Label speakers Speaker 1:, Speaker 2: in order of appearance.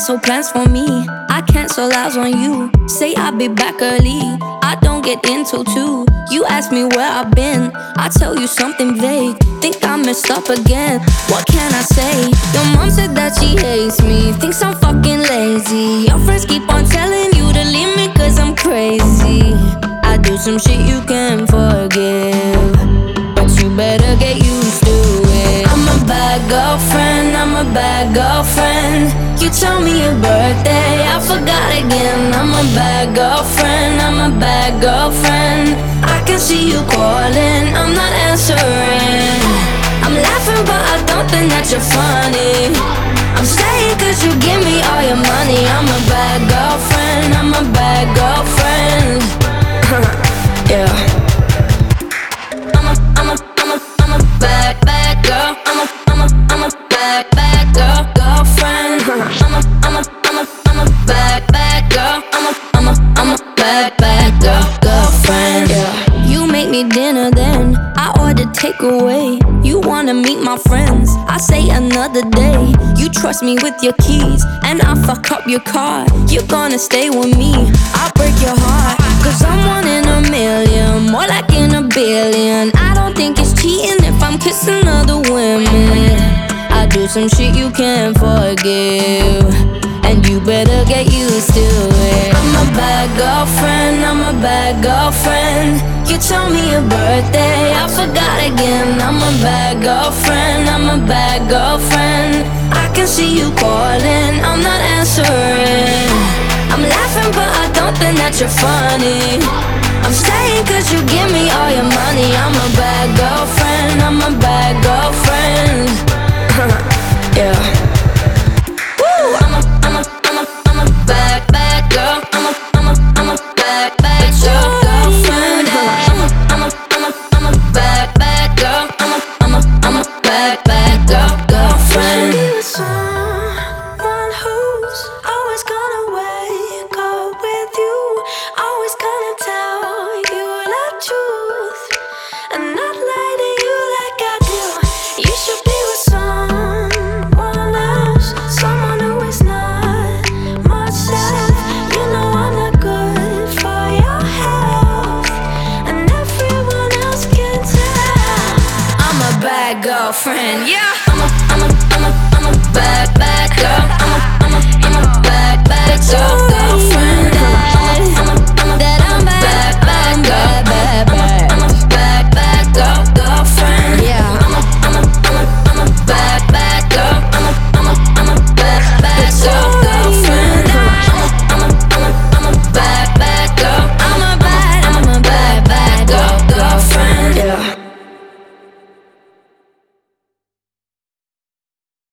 Speaker 1: cancel plans for me. I cancel out on you. Say I'll be back early. I don't get into two. You ask me where I've been. I tell you something vague. Think I messed up again. What can I say? Your mom said that she hates me. Thinks I'm fucking lazy. Your friends keep on telling you to leave me cause I'm crazy. I do some shit you can't forgive, but you better get used to it. I'm a bad girlfriend, I'm a bad girlfriend. You tell me your birthday, I forgot again. I'm a bad girlfriend, I'm a bad girlfriend. I can see you calling, I'm not answering. I'm laughing but I don't think that you're funny. I'm staying cause you give me all your money. I'm a bad girlfriend, I'm a bad girlfriend. Yeah. I'm a bad girl. I'm a bad girl, girlfriend. I'm a bad girl. I'm a bad girl, girlfriend. Yeah. You make me dinner, then I order takeaway. You wanna meet my friends, I say another day. You trust me with your keys, and I fuck up your car. You're gonna stay with me, I'll break your heart. Cause I'm one in a million, more like in a billion. I don't think it's cheating if I'm kissing other women. I do some shit you can't forgive, and you better get used to it. I'm a bad girlfriend, I'm a bad girlfriend. You tell me your birthday, I forgot again. I'm a bad girlfriend, I'm a bad girlfriend. I can see you calling, I'm not answering. I'm laughing but I don't think that you're funny. I'm staying cause you give me all your money. I'm a bad girlfriend, I'm a bad girlfriend. Yeah. Woo! I'm a bad girl. I'm a bad girl, girlfriend. I'm a bad girl. I'm a bad girl, girlfriend.
Speaker 2: Someone who's always gonna wake up with you, always gonna tell you the truth, and not lie to you like I do. You should be with someone else, someone who is not myself. You know I'm not good for your health, and everyone else can tell.
Speaker 1: I'm a bad girlfriend, yeah.